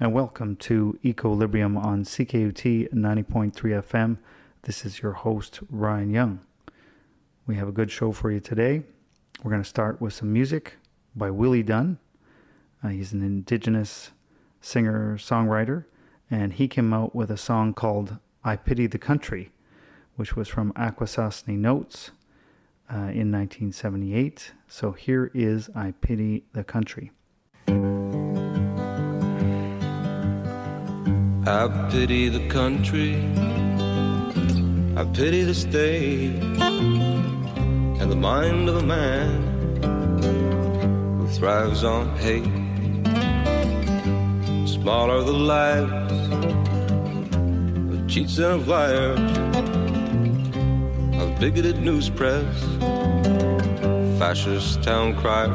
and welcome to Equilibrium on CKUT 90.3 FM. This is your host, Ryan Young. We have a good show for you today. We're going to start with some music by Willie Dunn. He's an Indigenous singer-songwriter, and he came out with a song called I Pity the Country, which was from Akwesasne Notes in 1978. So here is I Pity the Country. I pity the country, I pity the state, and the mind of a man who thrives on hate. Small are the lives of cheats and of liars, of bigoted news press, fascist town crier.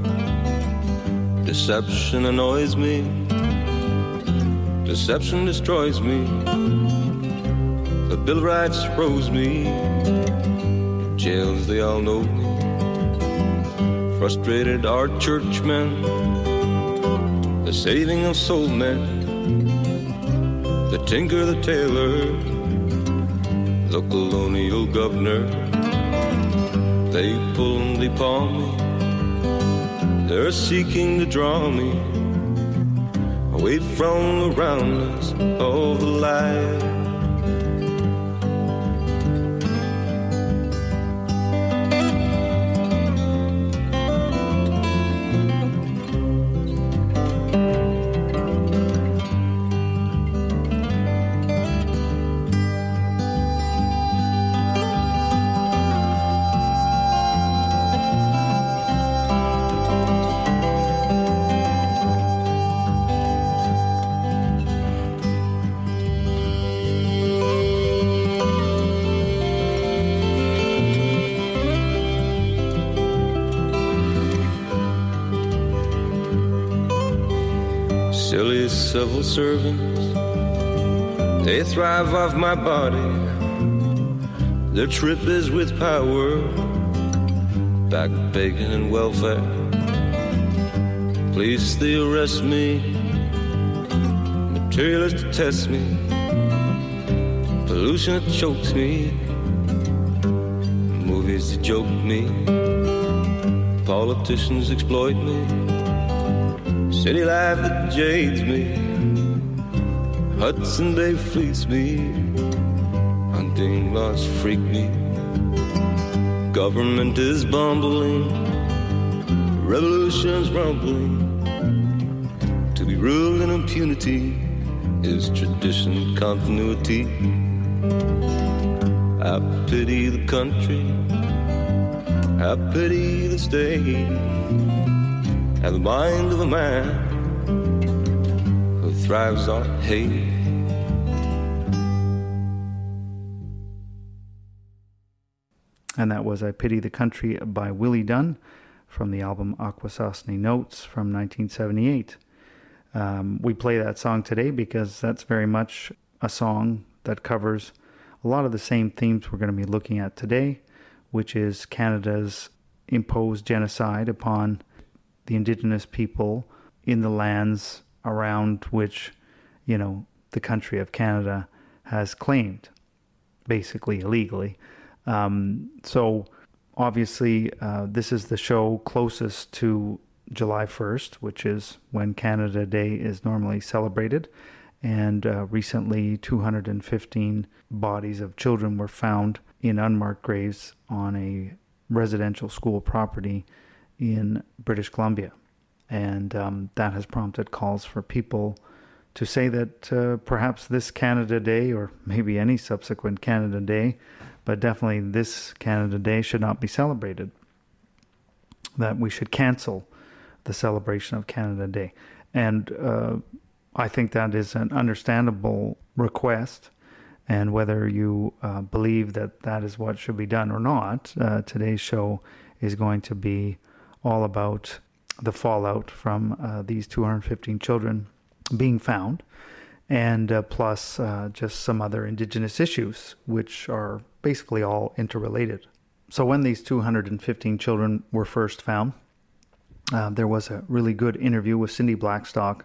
Deception annoys me, deception destroys me. The Bill of Rights froze me. Jails, they all know me. Frustrated are churchmen, the saving of soul men, the tinker, the tailor, the colonial governor. They pull and they paw me. They're seeking to draw me away from the roundness of the light. Silly civil servants, they thrive off my body. Their trip is with power, back bacon and welfare. Police, they arrest me. Materialists test me. Pollution, it chokes me. Movies, they joke me. Politicians exploit me. City life that jades me. Hudson Bay fleece me. Hunting laws freak me. Government is bumbling. Revolution's rumbling. To be ruled in impunity is tradition, continuity. I pity the country, I pity the state, and the mind of a man who thrives on hate. And that was I Pity the Country by Willie Dunn from the album Akwesasne Notes from 1978. We play that song today because that's very much a song that covers a lot of the same themes we're going to be looking at today, which is Canada's imposed genocide upon the Indigenous people in the lands around which, you know, the country of Canada has claimed, basically illegally. So obviously this is the show closest to July 1st, which is when Canada Day is normally celebrated. And recently 215 bodies of children were found in unmarked graves on a residential school property in British Columbia. And that has prompted calls for people to say that perhaps this Canada Day, or maybe any subsequent Canada Day, but definitely this Canada Day should not be celebrated. That we should cancel the celebration of Canada Day. And I think that is an understandable request. And whether you believe that that is what should be done or not, today's show is going to be all about the fallout from these 215 children being found, and plus just some other Indigenous issues, which are basically all interrelated. So when these 215 children were first found, there was a really good interview with Cindy Blackstock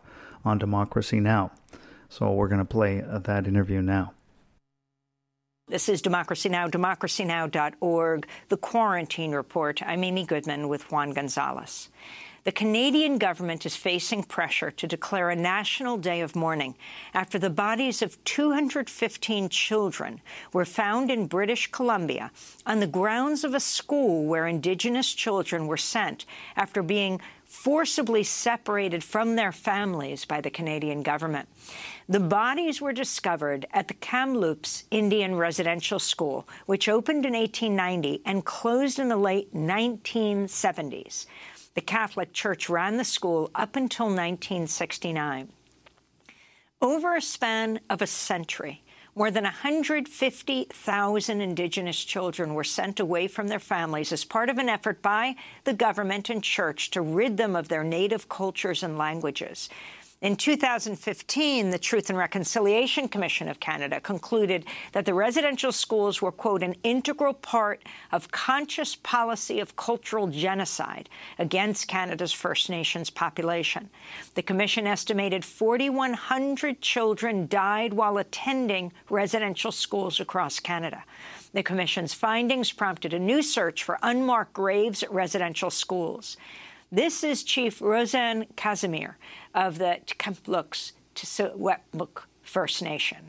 on Democracy Now! So we're going to play that interview now. This is Democracy Now!, democracynow.org, The Quarantine Report. I'm Amy Goodman with Juan Gonzalez. The Canadian government is facing pressure to declare a national day of mourning after the bodies of 215 children were found in British Columbia on the grounds of a school where Indigenous children were sent after being forcibly separated from their families by the Canadian government. The bodies were discovered at the Kamloops Indian Residential School, which opened in 1890 and closed in the late 1970s. The Catholic Church ran the school up until 1969. Over a span of a century, more than 150,000 Indigenous children were sent away from their families as part of an effort by the government and church to rid them of their native cultures and languages. In 2015, the Truth and Reconciliation Commission of Canada concluded that the residential schools were, quote, an integral part of conscious policy of cultural genocide against Canada's First Nations population. The Commission estimated 4,100 children died while attending residential schools across Canada. The Commission's findings prompted a new search for unmarked graves at residential schools. This is Chief Roseanne Casimir of the Kamloops First Nation.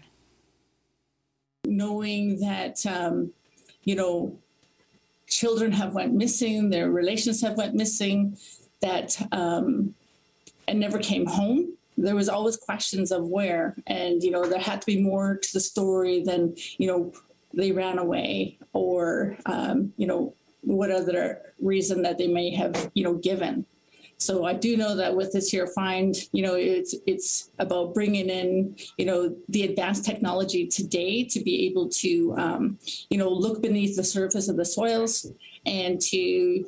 Knowing that, children have went missing, their relations have went missing, that and never came home. There was always questions of where, and, there had to be more to the story than, they ran away or, what other reason that they may have, given. So I do know that with this here find, it's about bringing in, the advanced technology today to be able to, look beneath the surface of the soils and to,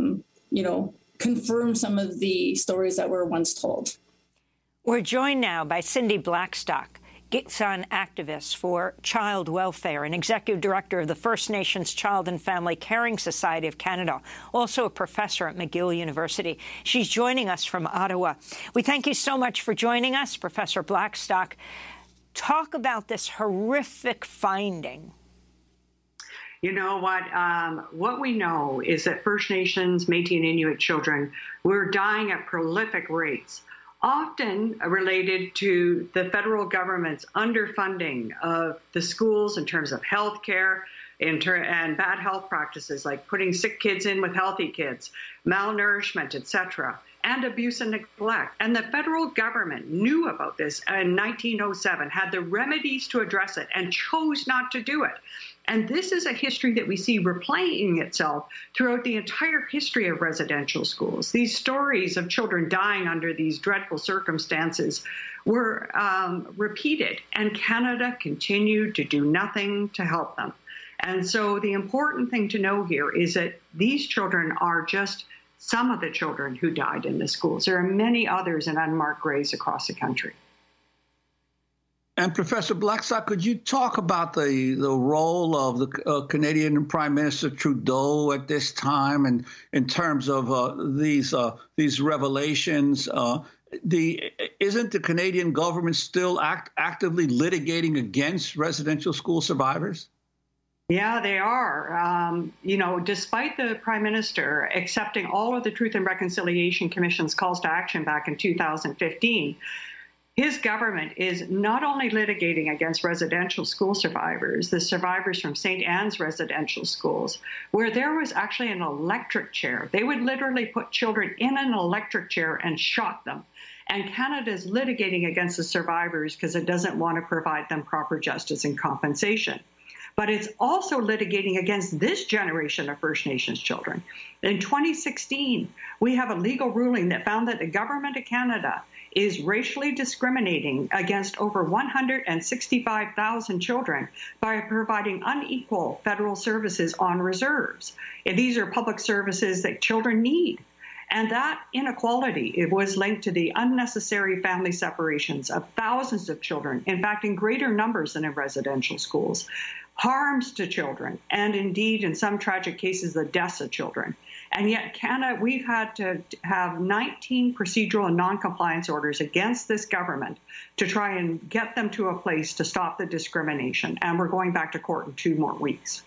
confirm some of the stories that were once told. We're joined now by Cindy Blackstock, Gitxsan activist for child welfare and executive director of the First Nations Child and Family Caring Society of Canada, also a professor at McGill University. She's joining us from Ottawa. We thank you so much for joining us, Professor Blackstock. Talk about this horrific finding. You know what we know is that First Nations, Métis and Inuit children were dying at prolific rates, often related to the federal government's underfunding of the schools in terms of health care and bad health practices like putting sick kids in with healthy kids, malnourishment, etc., and abuse and neglect. And the federal government knew about this in 1907, had the remedies to address it, and chose not to do it. And this is a history that we see replaying itself throughout the entire history of residential schools. These stories of children dying under these dreadful circumstances were repeated, and Canada continued to do nothing to help them. And so the important thing to know here is that these children are just some of the children who died in the schools. There are many others in unmarked graves across the country. And Professor Blackstock, could you talk about the role of the Canadian Prime Minister Trudeau at this time, and in terms of these revelations? Isn't the Canadian government still actively litigating against residential school survivors? Yeah, they are. Despite the Prime Minister accepting all of the Truth and Reconciliation Commission's calls to action back in 2015, his government is not only litigating against residential school survivors, the survivors from St. Anne's residential schools, where there was actually an electric chair. They would literally put children in an electric chair and shock them. And Canada is litigating against the survivors because it doesn't want to provide them proper justice and compensation. But it's also litigating against this generation of First Nations children. In 2016, we have a legal ruling that found that the government of Canada is racially discriminating against over 165,000 children by providing unequal federal services on reserves. And these are public services that children need. And that inequality, it was linked to the unnecessary family separations of thousands of children, in fact, in greater numbers than in residential schools, harms to children, and indeed, in some tragic cases, the deaths of children. And yet Canada, we've had to have 19 procedural and non-compliance orders against this government to try and get them to a place to stop the discrimination. And we're going back to court in 2 more weeks.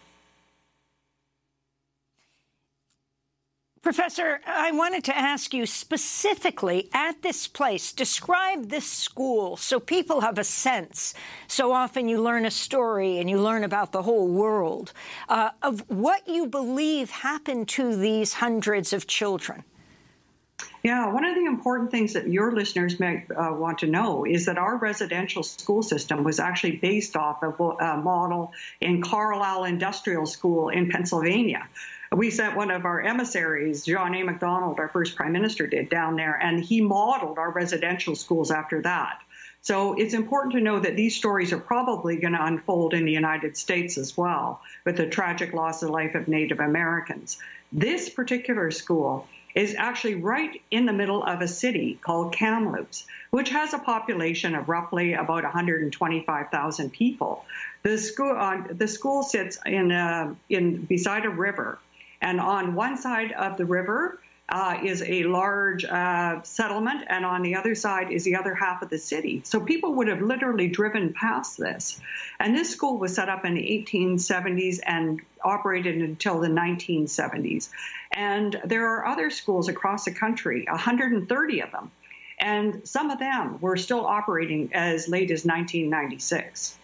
Professor, I wanted to ask you specifically at this place, describe this school so people have a sense. So often you learn a story and you learn about the whole world of what you believe happened to these hundreds of children. Yeah, one of the important things that your listeners may want to know is that our residential school system was actually based off of a model in Carlisle Industrial School in Pennsylvania. We sent one of our emissaries, John A. Macdonald, our first prime minister, did down there, and he modeled our residential schools after that. So it's important to know that these stories are probably going to unfold in the United States as well, with the tragic loss of life of Native Americans. This particular school is actually right in the middle of a city called Kamloops, which has a population of roughly about 125,000 people. The school sits in beside a river. And on one side of the river is a large settlement, and on the other side is the other half of the city. So people would have literally driven past this. And this school was set up in the 1870s and operated until the 1970s. And there are other schools across the country, 130 of them. And some of them were still operating as late as 1996.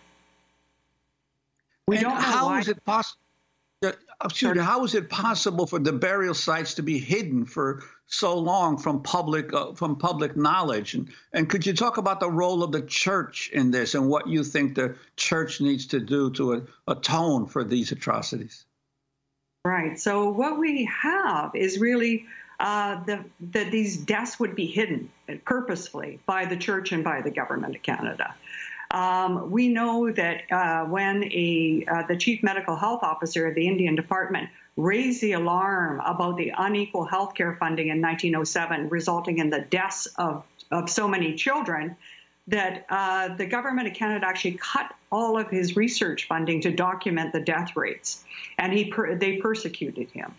We don't know how why. is it possible? How is it possible for the burial sites to be hidden for so long from public knowledge? And could you talk about the role of the church in this and what you think the church needs to do to atone for these atrocities? Right. So what we have is really that these deaths would be hidden purposefully by the church and by the government of Canada. We know that when the chief medical health officer of the Indian Department raised the alarm about the unequal health care funding in 1907, resulting in the deaths of so many children, that the government of Canada actually cut all of his research funding to document the death rates, and they persecuted him.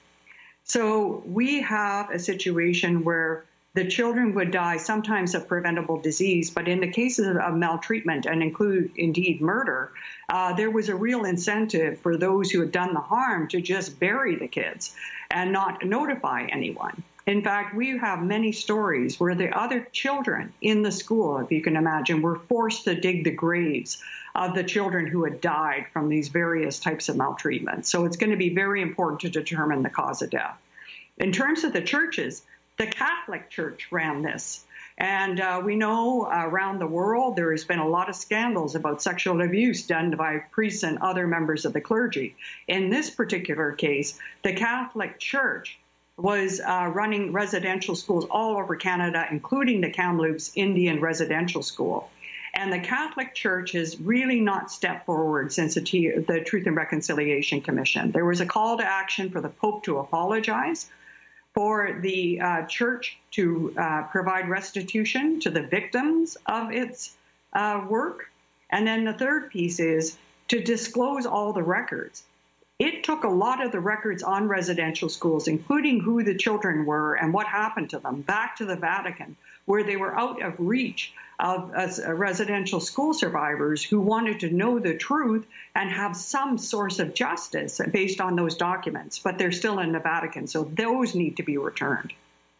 So we have a situation where the children would die sometimes of preventable disease, but in the cases of maltreatment and include indeed murder, there was a real incentive for those who had done the harm to just bury the kids and not notify anyone. In fact, we have many stories where the other children in the school, if you can imagine, were forced to dig the graves of the children who had died from these various types of maltreatment. So it's going to be very important to determine the cause of death. In terms of the churches, the Catholic Church ran this. And we know around the world there has been a lot of scandals about sexual abuse done by priests and other members of the clergy. In this particular case, the Catholic Church was running residential schools all over Canada, including the Kamloops Indian Residential School. And the Catholic Church has really not stepped forward since the Truth and Reconciliation Commission. There was a call to action for the Pope to apologize, for the church to provide restitution to the victims of its work. And then the third piece is to disclose all the records. It took a lot of the records on residential schools, including who the children were and what happened to them, back to the Vatican, where they were out of reach of residential school survivors who wanted to know the truth and have some source of justice based on those documents. But they're still in the Vatican, so those need to be returned.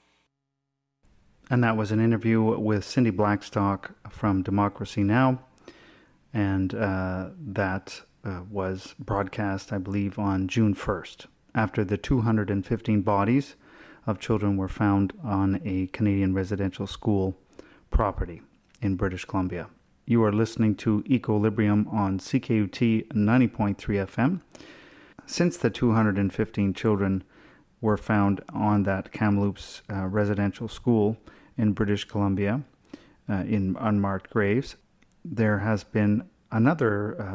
And that was an interview with Cindy Blackstock from Democracy Now! And that was broadcast, I believe, on June 1st, after the 215 bodies of children were found on a Canadian residential school property in British Columbia. You are listening to Equilibrium on CKUT 90.3 FM. Since the 215 children were found on that Kamloops residential school in British Columbia in unmarked graves, there has been another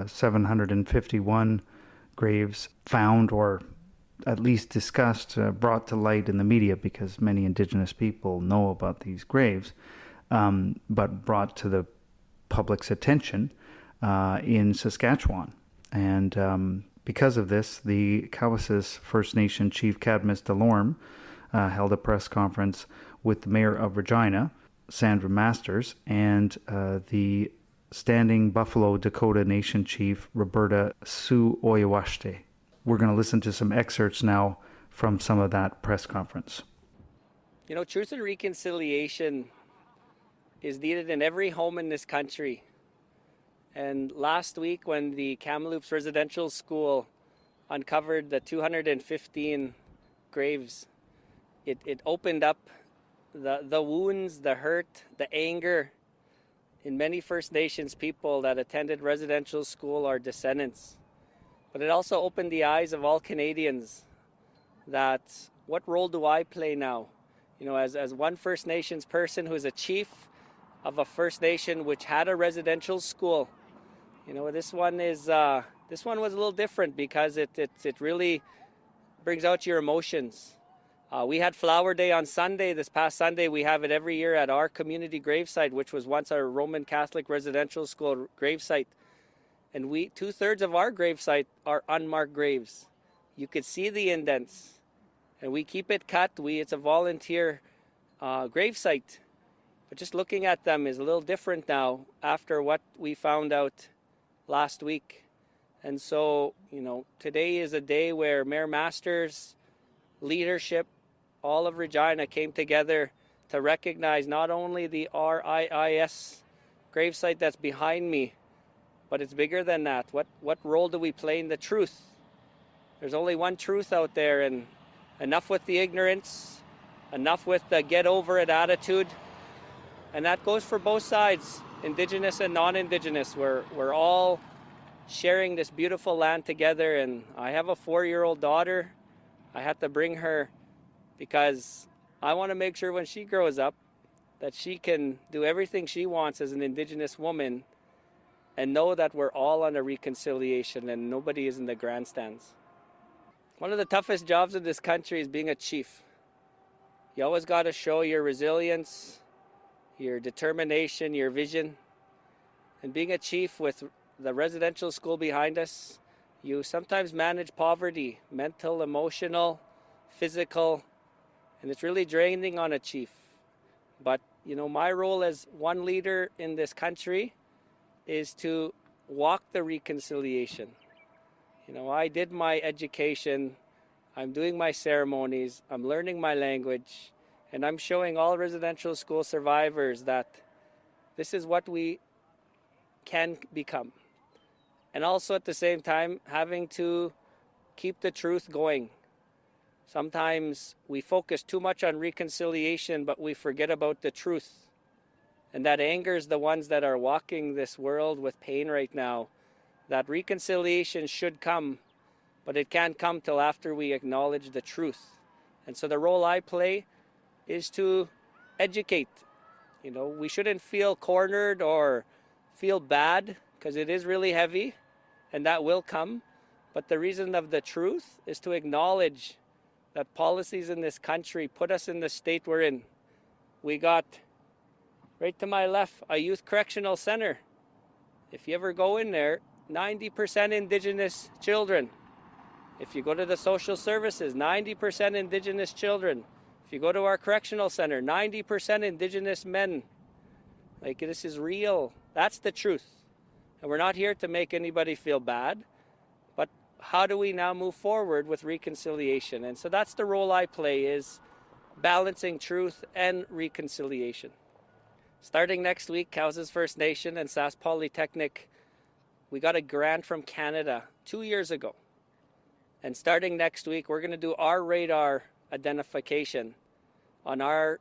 751 graves found, or at least discussed, brought to light in the media, because many Indigenous people know about these graves, but brought to the public's attention in Saskatchewan. And Because of this, the Cowessess First Nation Chief Cadmus Delorme held a press conference with the Mayor of Regina, Sandra Masters, and the Standing Buffalo Dakota Nation Chief, Roberta Su-Oyewashte. We're going to listen to some excerpts now from some of that press conference. You know, truth and reconciliation is needed in every home in this country. And last week, when the Kamloops Residential School uncovered the 215 graves, it opened up the wounds, the hurt, the anger in many First Nations people that attended residential school or descendants. But it also opened the eyes of all Canadians that what role do I play now? You know, as one First Nations person who is a chief of a First Nation which had a residential school. You know, this one was a little different because it really brings out your emotions. We had Flower Day on Sunday. This past Sunday, we have it every year at our community gravesite, which was once our Roman Catholic residential school gravesite. And 2/3 of our gravesite are unmarked graves. You could see the indents, and we keep it cut. It's a volunteer gravesite, but just looking at them is a little different now after what we found out last week. And so, you know, today is a day where Mayor Masters, leadership, all of Regina came together to recognize not only the RIIS gravesite that's behind me, but it's bigger than that. What role do we play in the truth? There's only one truth out there, and enough with the ignorance, enough with the get over it attitude. And that goes for both sides, Indigenous and non-Indigenous. We're all sharing this beautiful land together, and I have a 4-year-old daughter. I had to bring her because I want to make sure when she grows up that she can do everything she wants as an Indigenous woman and know that we're all on a reconciliation and nobody is in the grandstands. One of the toughest jobs in this country is being a chief. You always got to show your resilience, your determination, your vision. And being a chief with the residential school behind us, you sometimes manage poverty, mental, emotional, physical, and it's really draining on a chief. But, you know, my role as one leader in this country is to walk the reconciliation. You know, I did my education, I'm doing my ceremonies, I'm learning my language, and I'm showing all residential school survivors that this is what we can become. And also at the same time, having to keep the truth going. Sometimes we focus too much on reconciliation, but we forget about the truth. And that angers the ones that are walking this world with pain right now. That reconciliation should come, but it can't come till after we acknowledge the truth. And so the role I play is to educate. You know, we shouldn't feel cornered or feel bad because it is really heavy and that will come. But the reason of the truth is to acknowledge that policies in this country put us in the state we're in. We got, right to my left, a youth correctional center. If you ever go in there, 90% Indigenous children. If you go to the social services, 90% Indigenous children. If you go to our correctional center, 90% Indigenous men. Like, this is real. That's the truth. And we're not here to make anybody feel bad, but how do we now move forward with reconciliation? And so that's the role I play, is balancing truth and reconciliation. Starting next week, Cowessess First Nation and Sask Polytechnic, we got a grant from Canada 2 years ago. And starting next week, we're going to do our radar identification on our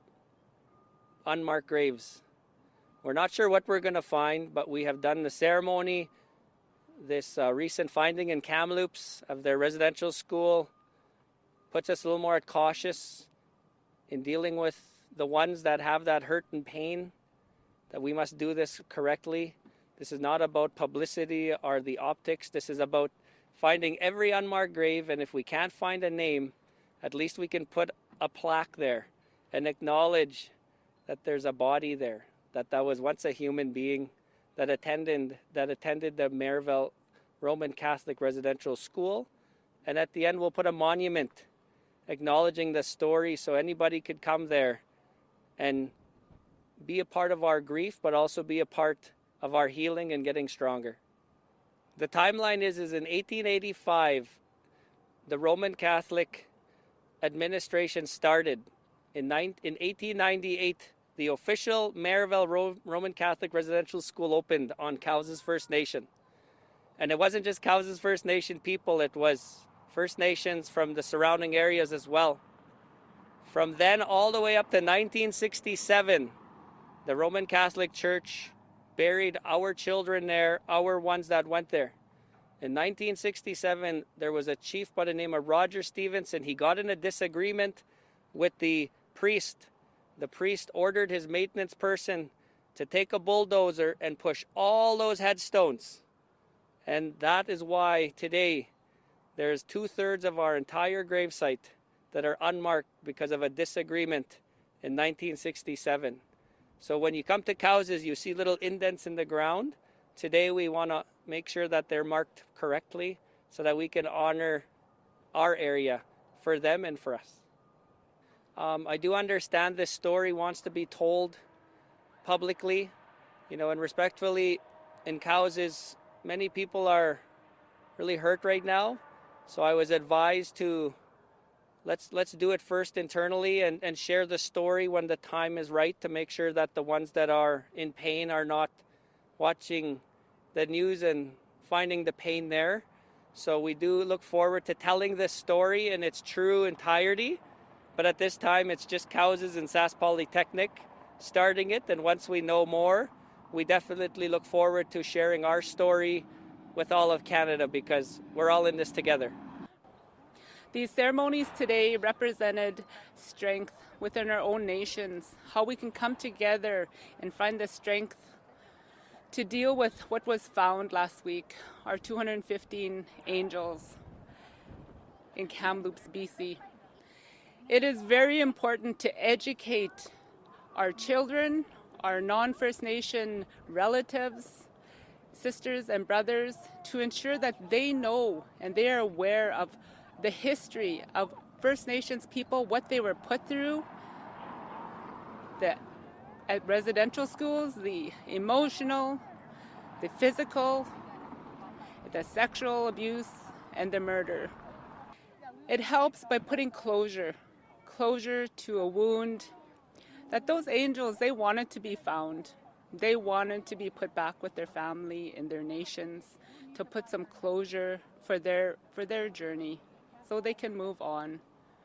unmarked graves. We're not sure what we're going to find, but we have done the ceremony. This recent finding in Kamloops of their residential school puts us a little more cautious in dealing with the ones that have that hurt and pain, that we must do this correctly. This is not about publicity or the optics. This is about finding every unmarked grave, and if we can't find a name, at least we can put a plaque there and acknowledge that there's a body there, that was once a human being that attended the Merivale Roman Catholic residential school. And at the end, we'll put a monument acknowledging the story so anybody could come there and be a part of our grief, but also be a part of our healing and getting stronger. The timeline is in 1885, the Roman Catholic administration started. In 1898, the official Merivale Roman Catholic residential school opened on Cowes First Nation. And it wasn't just Cowes First Nation people, it was First Nations from the surrounding areas as well. From then all the way up to 1967, the Roman Catholic Church buried our children there, our ones that went there. In 1967, there was a chief by the name of Roger Stevenson. He got in a disagreement with the priest. The priest ordered his maintenance person to take a bulldozer and push all those headstones. And that is why today there's 2/3 of our entire gravesite that are unmarked because of a disagreement in 1967. So when you come to Cowes, you see little indents in the ground. Today we want to make sure that they're marked correctly so that we can honor our area for them and for us. I do understand this story wants to be told publicly, and respectfully. In Cowes, many people are really hurt right now. So I was advised to let's do it first internally and share the story when the time is right, to make sure that the ones that are in pain are not watching the news and finding the pain there. So we do look forward to telling this story in its true entirety. But at this time, it's just Cowes and Sask Polytechnic starting it. And once we know more, we definitely look forward to sharing our story with all of Canada, because we're all in this together. These ceremonies today represented strength within our own nations, how we can come together and find the strength to deal with what was found last week, our 215 angels in Kamloops, BC. It is very important to educate our children, our non-First Nation relatives, sisters and brothers, to ensure that they know and they are aware of the history of First Nations people, what they were put through at residential schools, the emotional, the physical, the sexual abuse, and the murder. It helps by putting closure to a wound that those angels, they wanted to be found. They wanted to be put back with their family and their nations, to put some closure for their journey so they can move on.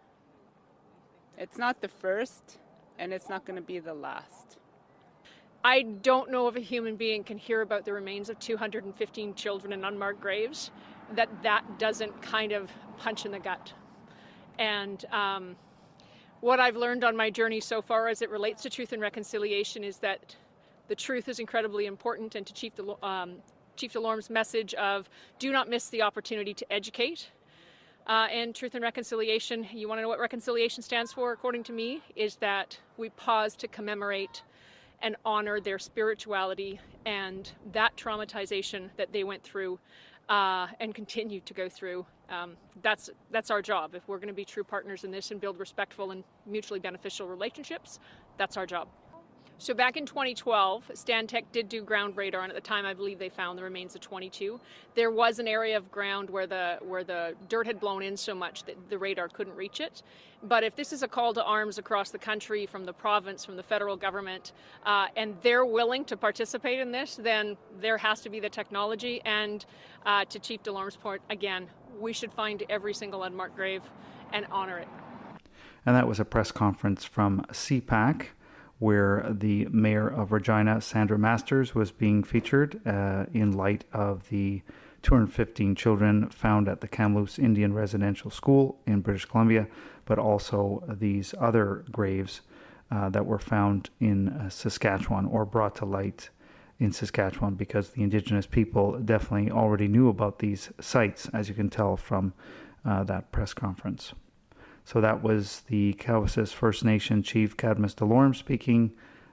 It's not the first, and it's not going to be the last. I don't know if a human being can hear about the remains of 215 children in unmarked graves that doesn't kind of punch in the gut. And what I've learned on my journey so far as it relates to truth and reconciliation is that the truth is incredibly important, and to Chief DeLorme's message of do not miss the opportunity to educate. And truth and reconciliation, you want to know what reconciliation stands for, according to me, is that we pause to commemorate and honor their spirituality and that traumatization that they went through and continue to go through. That's our job. If we're going to be true partners in this and build respectful and mutually beneficial relationships, that's our job. So back in 2012, Stantec did do ground radar, and at the time I believe they found the remains of 22. There was an area of ground where the dirt had blown in so much that the radar couldn't reach it. But if this is a call to arms across the country, from the province, from the federal government, and they're willing to participate in this, then there has to be the technology. And to Chief DeLorme's point, again, we should find every single unmarked grave and honor it. And that was a press conference from CPAC, where the mayor of Regina, Sandra Masters, was being featured in light of the 215 children found at the Kamloops Indian Residential School in British Columbia, but also these other graves that were found in Saskatchewan, or brought to light in Saskatchewan, because the Indigenous people definitely already knew about these sites, as you can tell from that press conference. So that was the Cowes First Nation Chief Cadmus DeLorme speaking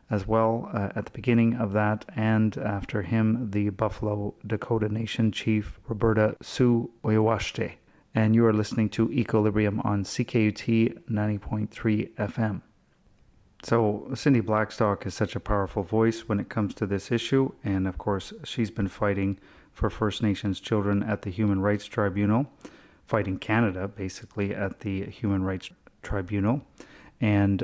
as well at the beginning of that, and after him, the Buffalo Dakota Nation chief, Roberta Sue Oiwaște. And you are listening to Equilibrium on CKUT 90.3 FM. So Cindy Blackstock is such a powerful voice when it comes to this issue, and of course she's been fighting for First Nations children at the Human Rights Tribunal, fighting Canada basically at the Human Rights Tribunal. And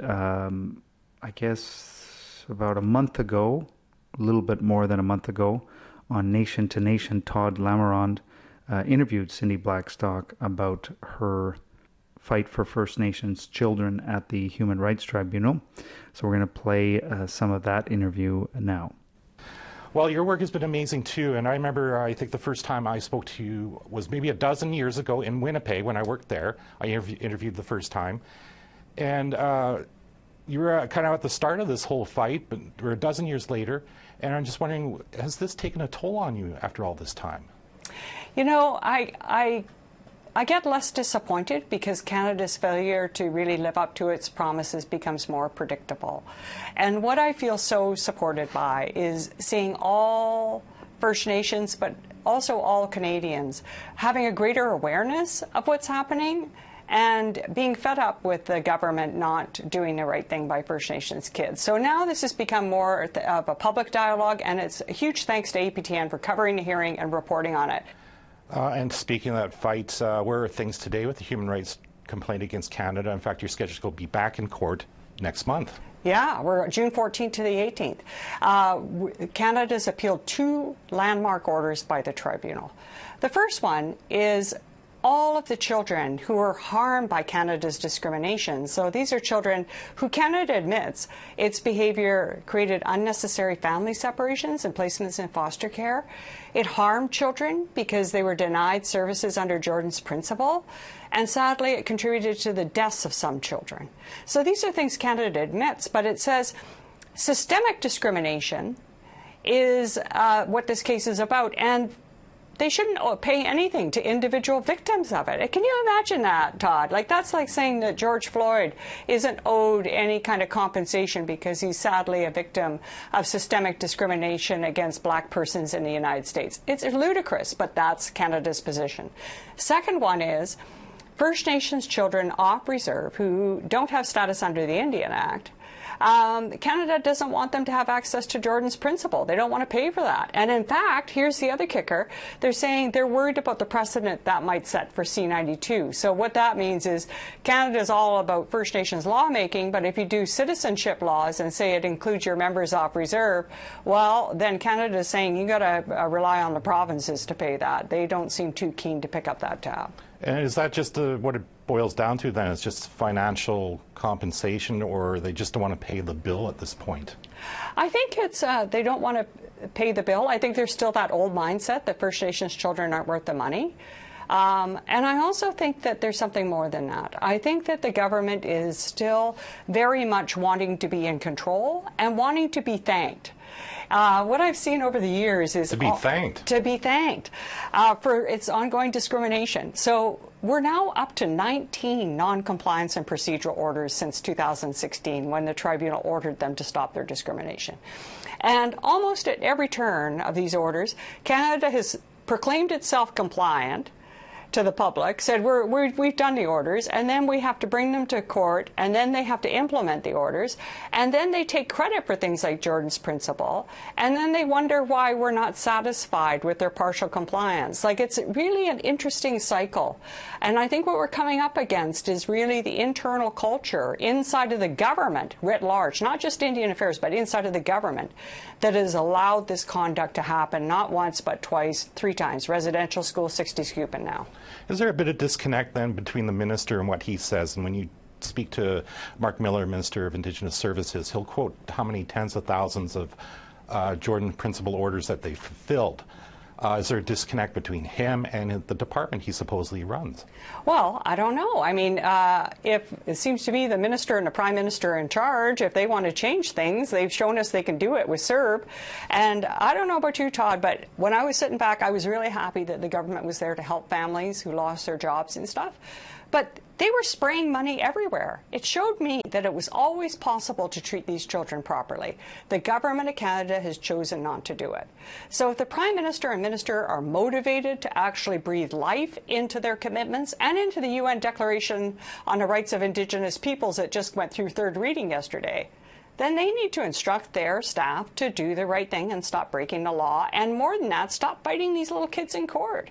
I guess about a month ago, a little bit more than a month ago, on Nation to Nation, Todd Lamarond interviewed Cindy Blackstock about her fight for First Nations children at the Human Rights Tribunal. So we're going to play some of that interview now. Well, your work has been amazing too, and I remember, I think the first time I spoke to you was maybe a dozen years ago in Winnipeg when I worked there. I interviewed the first time, and you were kind of at the start of this whole fight, but we're a dozen years later, and I'm just wondering, has this taken a toll on you after all this time? You know, I get less disappointed because Canada's failure to really live up to its promises becomes more predictable. And what I feel so supported by is seeing all First Nations, but also all Canadians, having a greater awareness of what's happening and being fed up with the government not doing the right thing by First Nations kids. So now this has become more of a public dialogue, and it's a huge thanks to APTN for covering the hearing and reporting on it. And speaking of that fight, where are things today with the human rights complaint against Canada? In fact, you're scheduled to be back in court next month. Yeah, we're June 14th to the 18th. Canada's appealed 2 landmark orders by the tribunal. The first one is all of the children who were harmed by Canada's discrimination. So these are children who Canada admits its behavior created unnecessary family separations and placements in foster care. It harmed children because they were denied services under Jordan's Principle. And sadly, it contributed to the deaths of some children. So these are things Canada admits, but it says systemic discrimination is what this case is about. And they shouldn't pay anything to individual victims of it. Can you imagine that, Todd? Like, that's like saying that George Floyd isn't owed any kind of compensation because he's sadly a victim of systemic discrimination against black persons in the United States. It's ludicrous, but that's Canada's position. Second one is First Nations children off reserve who don't have status under the Indian Act. Canada doesn't want them to have access to Jordan's Principle. They don't want to pay for that. And in fact, here's the other kicker. They're saying they're worried about the precedent that might set for C-92. So what that means is Canada's all about First Nations lawmaking, but if you do citizenship laws and say it includes your members off reserve, well, then Canada's saying you got to rely on the provinces to pay that. They don't seem too keen to pick up that tab. And is that just what it boils down to then? It's just financial compensation, or they just don't want to pay the bill at this point? I think it's they don't want to pay the bill. I think there's still that old mindset that First Nations children aren't worth the money. And I also think that there's something more than that. I think that the government is still very much wanting to be in control and wanting to be thanked. What I've seen over the years is to be thanked for its ongoing discrimination. So we're now up to 19 non-compliance and procedural orders since 2016, when the tribunal ordered them to stop their discrimination. And almost at every turn of these orders, Canada has proclaimed itself compliant to the public, said we've done the orders, and then we have to bring them to court, and then they have to implement the orders, and then they take credit for things like Jordan's Principle, and then they wonder why we're not satisfied with their partial compliance. Like, it's really an interesting cycle. And I think what we're coming up against is really the internal culture inside of the government writ large, not just Indian Affairs, but inside of the government, that has allowed this conduct to happen not once, but twice, 3 times. Residential school, 60 Scoopin now. Is there a bit of disconnect then between the minister and what he says? And when you speak to Mark Miller, Minister of Indigenous Services, he'll quote how many tens of thousands of Jordan Principle orders that they fulfilled. Is there a disconnect between him and the department he supposedly runs? Well, I don't know. I mean, if it seems to me the minister and the prime minister are in charge, if they want to change things, they've shown us they can do it with CERB. And I don't know about you, Todd, but when I was sitting back, I was really happy that the government was there to help families who lost their jobs and stuff. But They were spraying money everywhere. It showed me that it was always possible to treat these children properly. The government of Canada has chosen not to do it. So if the Prime Minister and Minister are motivated to actually breathe life into their commitments and into the UN Declaration on the Rights of Indigenous Peoples that just went through third reading yesterday, then they need to instruct their staff to do the right thing and stop breaking the law. And more than that, stop fighting these little kids in court.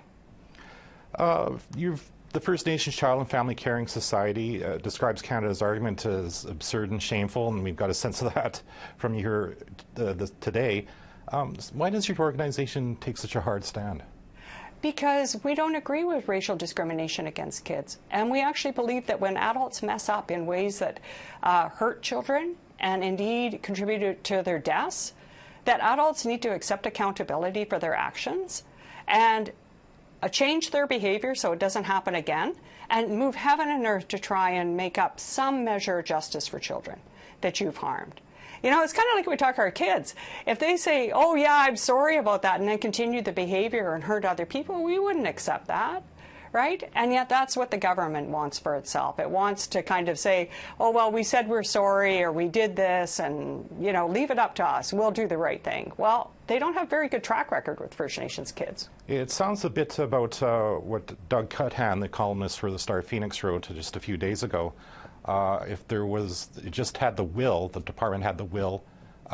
The First Nations Child and Family Caring Society describes Canada's argument as absurd and shameful, and we've got a sense of that from you here today. Why does your organization take such a hard stand? Because we don't agree with racial discrimination against kids. And we actually believe that when adults mess up in ways that hurt children and indeed contribute to their deaths, that adults need to accept accountability for their actions and change their behavior so it doesn't happen again, and move heaven and earth to try and make up some measure of justice for children that you've harmed. You know, it's kind of like we talk to our kids. If they say, oh yeah, I'm sorry about that, and then continue the behavior and hurt other people, we wouldn't accept that, right? And yet that's what the government wants for itself. It wants to kind of say, oh, well, we said we're sorry, or we did this, and, you know, leave it up to us. We'll do the right thing. Well, they don't have a very good track record with First Nations kids. It sounds a bit about what Doug Cuthan, the columnist for the Star Phoenix, wrote just a few days ago. If there was, it just had the will, the department had the will,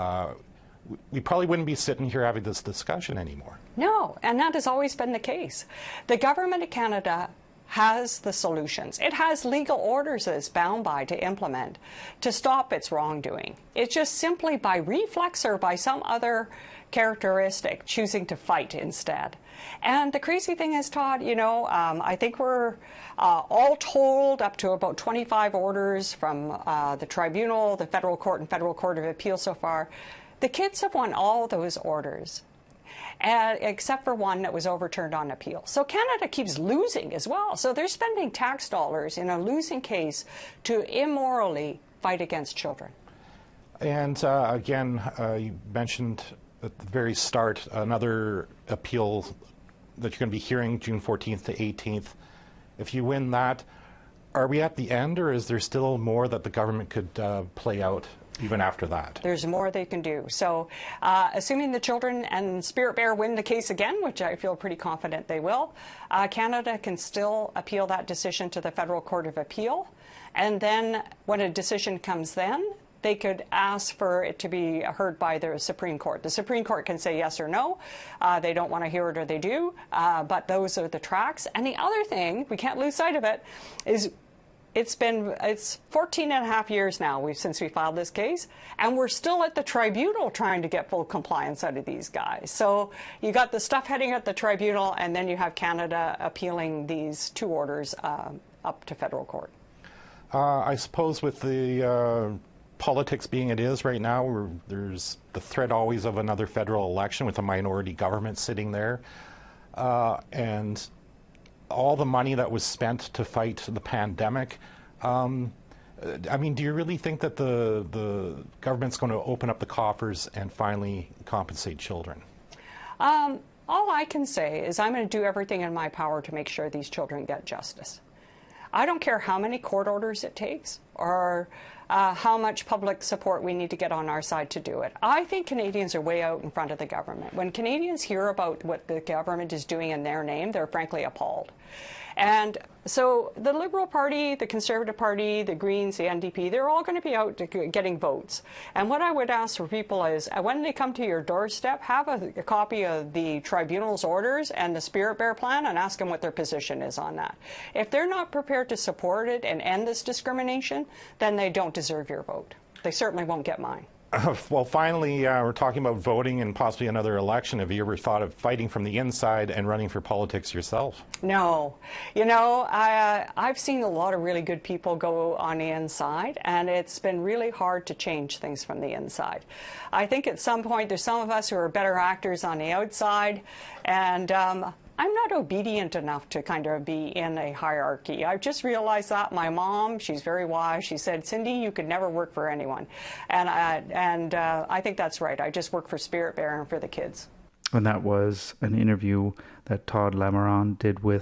we probably wouldn't be sitting here having this discussion anymore. No, and that has always been the case. The government of Canada has the solutions. It has legal orders that it's bound by to implement to stop its wrongdoing. It's just simply by reflex or by some other characteristic choosing to fight instead. And the crazy thing is, Todd, you know, I think we're all told up to about 25 orders from the tribunal, the federal court, and federal court of appeal so far. The kids have won all those orders, except for one that was overturned on appeal. So Canada keeps losing as well. So they're spending tax dollars in a losing case to immorally fight against children. And again, you mentioned at the very start another appeal that you're going to be hearing June 14th to 18th. If you win that, are we at the end, or is there still more that the government could play out even after that? There's more they can do. So assuming the children and Spirit Bear win the case again, which I feel pretty confident they will, Canada can still appeal that decision to the Federal Court of Appeal. And then when a decision comes then, they could ask for it to be heard by the Supreme Court. The Supreme Court can say yes or no. They don't want to hear it or they do. But those are the tracks. And the other thing, we can't lose sight of it, is it's 14 and a half years now since we filed this case, and we're still at the tribunal trying to get full compliance out of these guys. So you got the stuff heading at the tribunal, and then you have Canada appealing these two orders up to federal court. I suppose with the politics being it is right now, there's the threat always of another federal election with a minority government sitting there, and all the money that was spent to fight the pandemic. I mean, do you really think that the government's going to open up the coffers and finally compensate children? All I can say is I'm going to do everything in my power to make sure these children get justice. I don't care how many court orders it takes or how much public support we need to get on our side to do it. I think Canadians are way out in front of the government. When Canadians hear about what the government is doing in their name, they're frankly appalled. And so the Liberal Party, the Conservative Party, the Greens, the NDP, they're all going to be out getting votes. And what I would ask for people is, when they come to your doorstep, have a copy of the tribunal's orders and the Spirit Bear plan and ask them what their position is on that. If they're not prepared to support it and end this discrimination, then they don't deserve your vote. They certainly won't get mine. Well, finally, we're talking about voting and possibly another election. Have you ever thought of fighting from the inside and running for politics yourself? No. You know, I've seen a lot of really good people go on the inside, and it's been really hard to change things from the inside. I think at some point there's some of us who are better actors on the outside, and I'm not obedient enough to kind of be in a hierarchy. I've just realized that. My mom, she's very wise. She said, Cindy, you could never work for anyone. And I think that's right. I just work for Spirit Bear and for the kids. And that was an interview that Todd Lamourant did with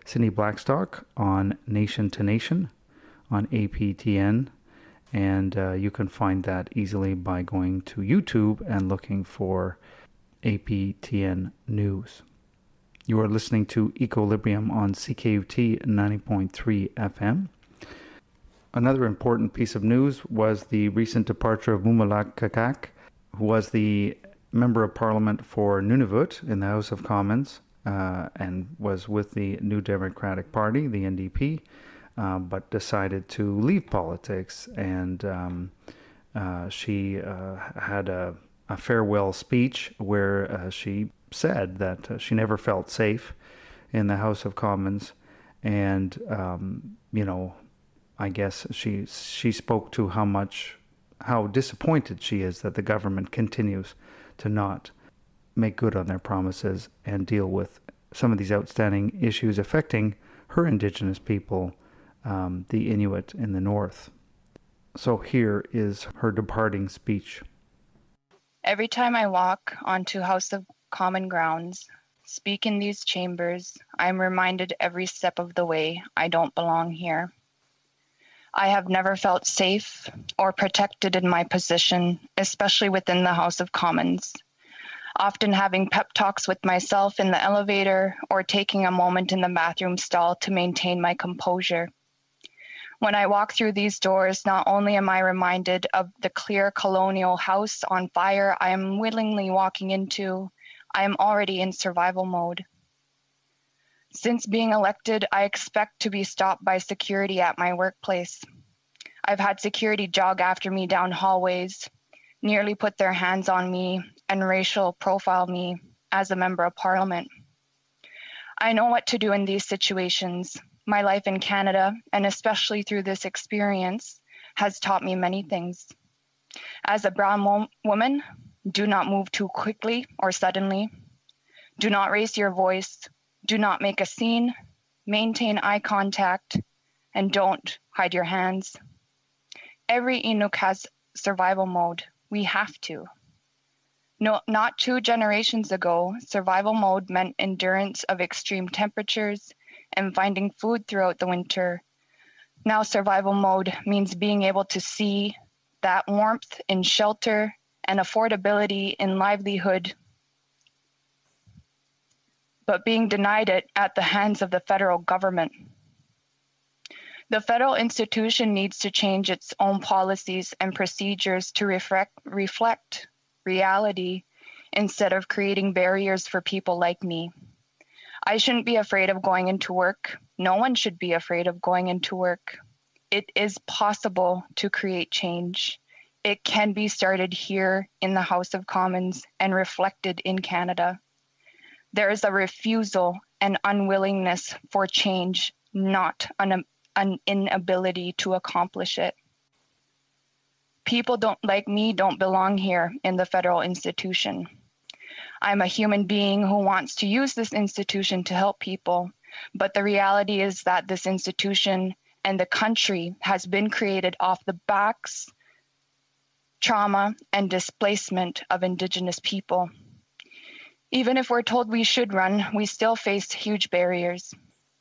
Cindy Blackstock on Nation to Nation on APTN. And you can find that easily by going to YouTube and looking for APTN News. You are listening to Equilibrium on CKUT 90.3 FM. Another important piece of news was the recent departure of Mumilaaq Qaqqaq, who was the Member of Parliament for Nunavut in the House of Commons and was with the New Democratic Party, the NDP, but decided to leave politics. And she had a farewell speech where she said that she never felt safe in the House of Commons. And, I guess she spoke to how disappointed she is that the government continues to not make good on their promises and deal with some of these outstanding issues affecting her Indigenous people, the Inuit in the North. So here is her departing speech. Every time I walk onto House of Common grounds, speak in these chambers, I am reminded every step of the way I don't belong here. I have never felt safe or protected in my position, especially within the House of Commons, often having pep talks with myself in the elevator or taking a moment in the bathroom stall to maintain my composure. When I walk through these doors, not only am I reminded of the clear colonial house on fire I am willingly walking into, I am already in survival mode. Since being elected, I expect to be stopped by security at my workplace. I've had security jog after me down hallways, nearly put their hands on me, and racial profile me as a member of Parliament. I know what to do in these situations. My life in Canada, and especially through this experience, has taught me many things. As a brown woman, do not move too quickly or suddenly. Do not raise your voice. Do not make a scene, maintain eye contact, and don't hide your hands. Every Inuk has survival mode. We have to. No, not 2 generations ago, survival mode meant endurance of extreme temperatures and finding food throughout the winter. Now survival mode means being able to see that warmth in shelter and affordability in livelihood, but being denied it at the hands of the federal government. The federal institution needs to change its own policies and procedures to reflect reality instead of creating barriers for people like me. I shouldn't be afraid of going into work. No one should be afraid of going into work. It is possible to create change. It can be started here in the House of Commons and reflected in Canada. There is a refusal and unwillingness for change, not an inability to accomplish it. People like me don't belong here in the federal institution. I'm a human being who wants to use this institution to help people, but the reality is that this institution and the country has been created off the backs, trauma, and displacement of Indigenous people. Even if we're told we should run, we still face huge barriers.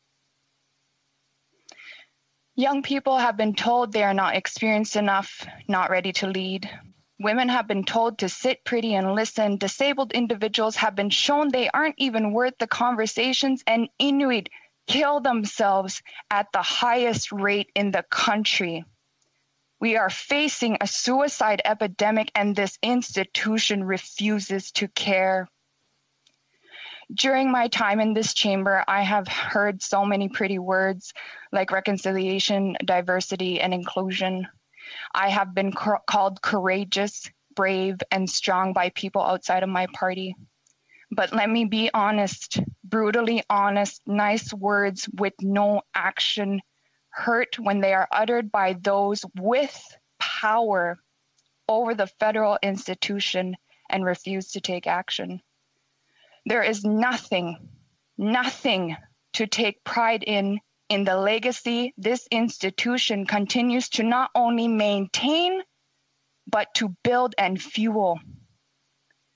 Young people have been told they are not experienced enough, not ready to lead. Women have been told to sit pretty and listen. Disabled individuals have been shown they aren't even worth the conversations, and Inuit kill themselves at the highest rate in the country. We are facing a suicide epidemic, and this institution refuses to care. During my time in this chamber, I have heard so many pretty words like reconciliation, diversity, and inclusion. I have been called courageous, brave, and strong by people outside of my party. But let me be honest, brutally honest, nice words with no action hurt when they are uttered by those with power over the federal institution and refuse to take action. There is nothing to take pride in the legacy this institution continues to not only maintain, but to build and fuel.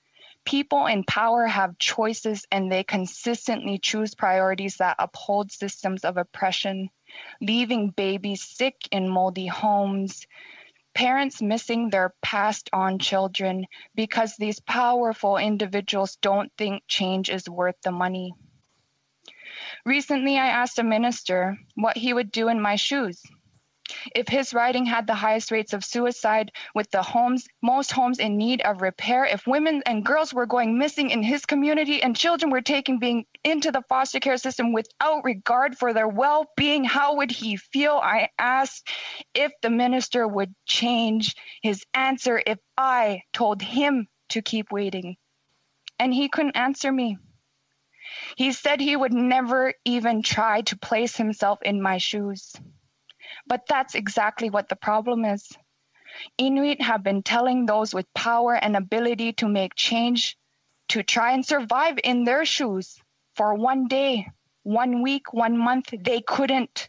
People in power have choices, and they consistently choose priorities that uphold systems of oppression, leaving babies sick in moldy homes, parents missing their passed on children because these powerful individuals don't think change is worth the money. Recently, I asked a minister what he would do in my shoes. If his riding had the highest rates of suicide, with the most homes in need of repair, if women and girls were going missing in his community and children were being into the foster care system without regard for their well-being, how would he feel? I asked if the minister would change his answer if I told him to keep waiting. And he couldn't answer me. He said he would never even try to place himself in my shoes. But that's exactly what the problem is. Inuit have been telling those with power and ability to make change to try and survive in their shoes for 1 day, 1 week, 1 month. They couldn't.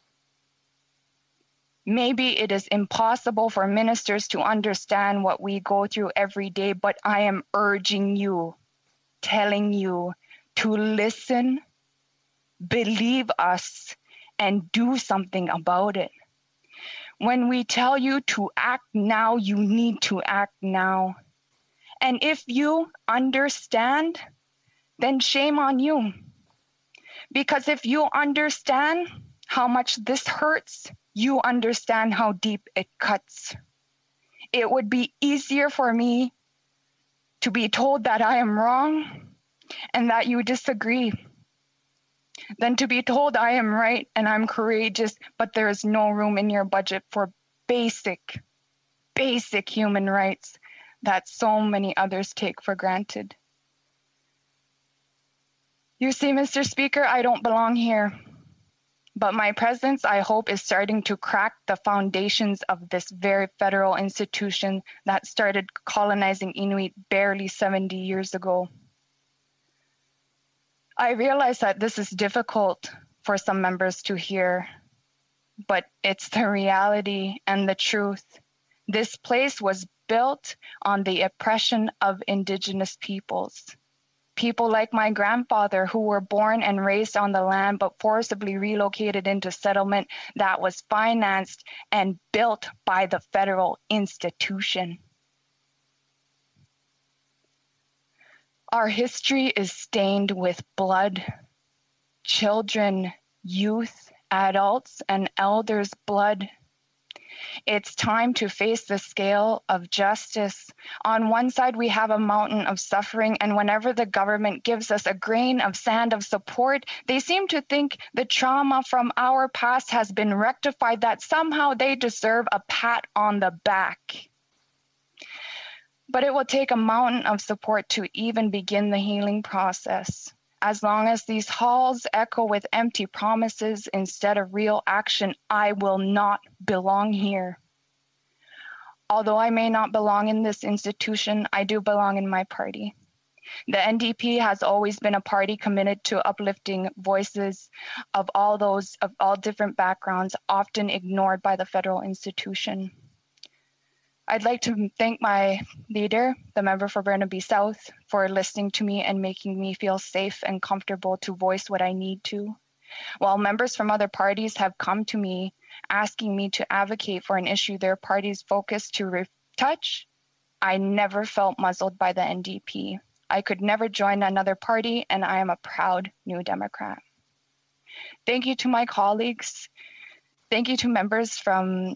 Maybe it is impossible for ministers to understand what we go through every day, but I am urging you, telling you to listen, believe us, and do something about it. When we tell you to act now, you need to act now. And if you understand, then shame on you. Because if you understand how much this hurts, you understand how deep it cuts. It would be easier for me to be told that I am wrong and that you disagree than to be told I am right and I'm courageous, but there is no room in your budget for basic human rights that so many others take for granted. You see, Mr. Speaker, I don't belong here, but my presence, I hope, is starting to crack the foundations of this very federal institution that started colonizing Inuit barely 70 years ago. I realize that this is difficult for some members to hear, but it's the reality and the truth. This place was built on the oppression of Indigenous peoples. People like my grandfather who were born and raised on the land but forcibly relocated into settlement that was financed and built by the federal institution. Our history is stained with blood. Children, youth, adults, and elders' blood. It's time to face the scale of justice. On one side, we have a mountain of suffering, and whenever the government gives us a grain of sand of support, they seem to think the trauma from our past has been rectified, that somehow they deserve a pat on the back. But it will take a mountain of support to even begin the healing process. As long as these halls echo with empty promises instead of real action, I will not belong here. Although I may not belong in this institution, I do belong in my party. The NDP has always been a party committed to uplifting voices of all different backgrounds, often ignored by the federal institution. I'd like to thank my leader, the member for Burnaby South, for listening to me and making me feel safe and comfortable to voice what I need to. While members from other parties have come to me asking me to advocate for an issue their parties focus to retouch, I never felt muzzled by the NDP. I could never join another party, and I am a proud New Democrat. Thank you to my colleagues. Thank you to members from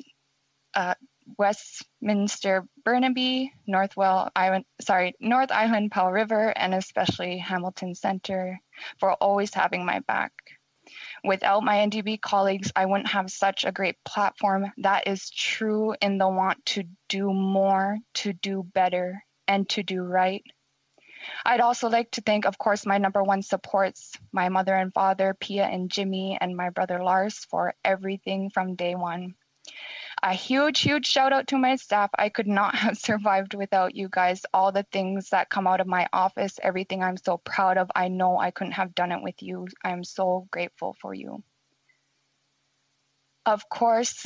Westminster Burnaby, North Island Powell River, and especially Hamilton Center for always having my back. Without my NDP colleagues, I wouldn't have such a great platform that is true in the want to do more, to do better, and to do right. I'd also like to thank, of course, my number one supports, my mother and father, Pia and Jimmy, and my brother Lars, for everything from day one. A huge shout out to my staff. I could not have survived without you guys. All the things that come out of my office, everything I'm so proud of, I know I couldn't have done it with you. I'm so grateful for you. Of course,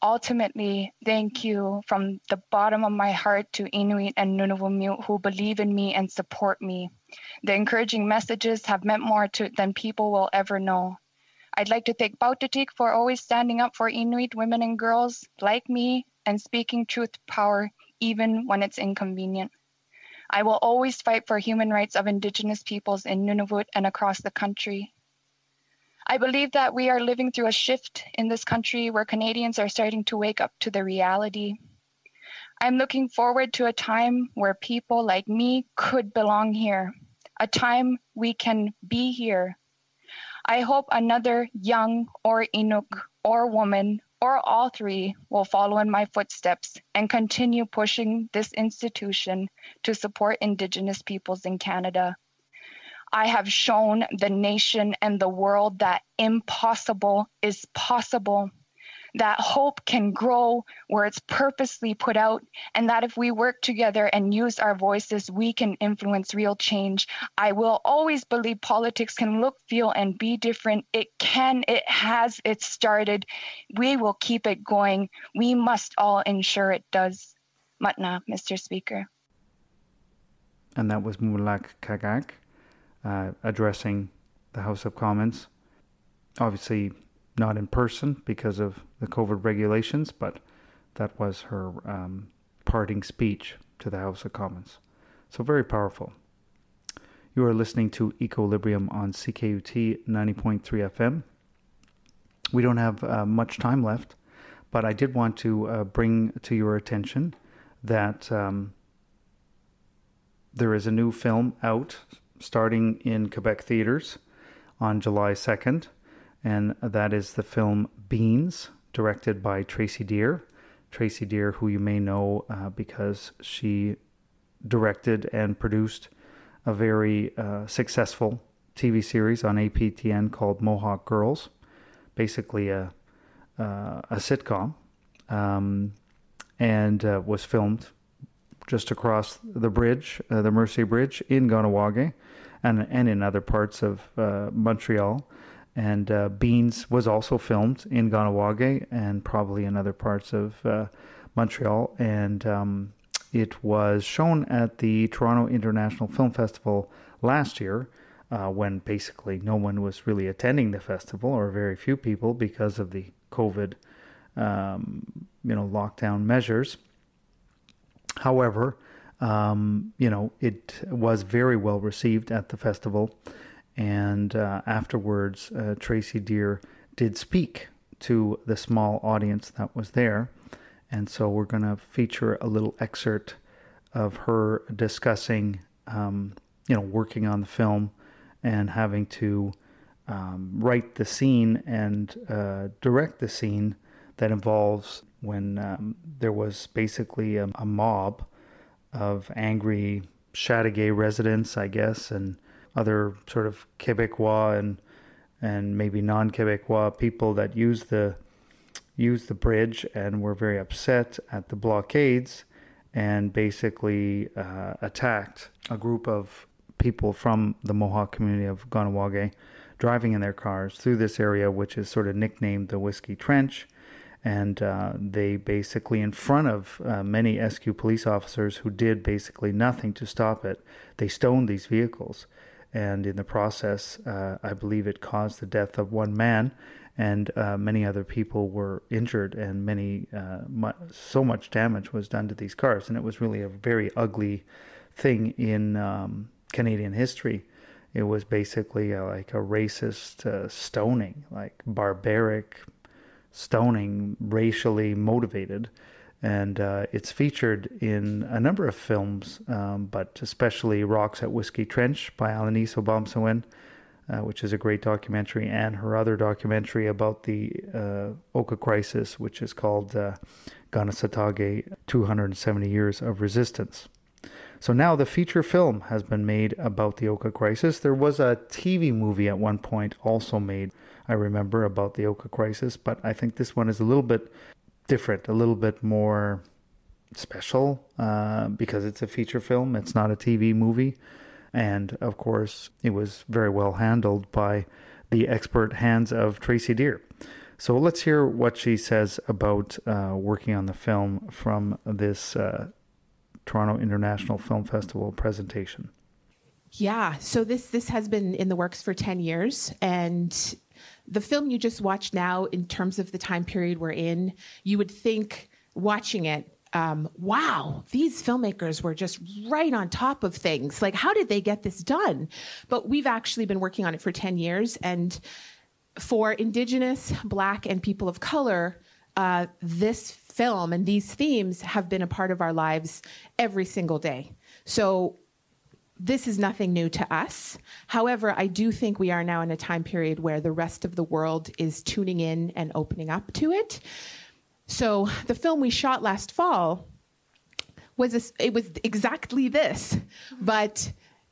Ultimately, thank you from the bottom of my heart to Inuit and Nunavummiut who believe in me and support me. The encouraging messages have meant more than people will ever know. I'd like to thank Bautatik for always standing up for Inuit women and girls like me and speaking truth to power even when it's inconvenient. I will always fight for human rights of Indigenous peoples in Nunavut and across the country. I believe that we are living through a shift in this country where Canadians are starting to wake up to the reality. I'm looking forward to a time where people like me could belong here, a time we can be here. I hope another young or Inuk or woman or all three will follow in my footsteps and continue pushing this institution to support Indigenous peoples in Canada. I have shown the nation and the world that impossible is possible, that hope can grow where it's purposely put out, and that if we work together and use our voices, we can influence real change. I will always believe politics can look, feel, and be different. It can, it has, it started. We will keep it going. We must all ensure it does. Matna, Mr. Speaker. And that was Mulak Kagak addressing the House of Commons. Obviously not in person because of the COVID regulations, but that was her parting speech to the House of Commons. So very powerful. You are listening to Equilibrium on CKUT 90.3 FM. We don't have much time left, but I did want to bring to your attention that there is a new film out starting in Quebec theaters on July 2nd, and that is the film Beans, directed by Tracy Deer. Tracy Deer, who you may know because she directed and produced a very successful TV series on APTN called Mohawk Girls, basically a sitcom, and was filmed just across the bridge, the Mercy Bridge in Kahnawake, and in other parts of Montreal. And Beans was also filmed in Kahnawake and probably in other parts of Montreal. And it was shown at the Toronto International Film Festival last year, when basically no one was really attending the festival, or very few people, because of the COVID, lockdown measures. However, it was very well received at the festival, and afterwards, Tracy Deer did speak to the small audience that was there, and so we're going to feature a little excerpt of her discussing, working on the film and having to write the scene and direct the scene that involves when there was basically a mob of angry Chateauguay residents, I guess, and other sort of Quebecois and maybe non-Quebecois people that used the bridge and were very upset at the blockades, and basically attacked a group of people from the Mohawk community of Kahnawake driving in their cars through this area, which is sort of nicknamed the Whiskey Trench. And they basically, in front of many SQ police officers who did basically nothing to stop it, they stoned these vehicles. And in the process, I believe it caused the death of one man, and many other people were injured, and so much damage was done to these cars. And it was really a very ugly thing in Canadian history. It was basically like a racist stoning, like barbaric stoning, racially motivated, and it's featured in a number of films, but especially Rocks at Whiskey Trench by Alanis Obomsawin, which is a great documentary, and her other documentary about the Oka Crisis, which is called Kanesatake, 270 Years of Resistance. So now the feature film has been made about the Oka Crisis. There was a TV movie at one point also made, I remember, about the Oka Crisis, but I think this one is a little bit different, a little bit more special because it's a feature film. It's not a TV movie. And of course, it was very well handled by the expert hands of Tracy Deer. So let's hear what she says about working on the film from this Toronto International Film Festival presentation. Yeah, so this has been in the works for 10 years, and the film you just watched now, in terms of the time period we're in, you would think watching it, wow, these filmmakers were just right on top of things. Like, how did they get this done? But we've actually been working on it for 10 years, and for Indigenous, Black, and people of color, this film and these themes have been a part of our lives every single day. So this is nothing new to us. However, I do think we are now in a time period where the rest of the world is tuning in and opening up to it. So the film we shot last fall was exactly this, but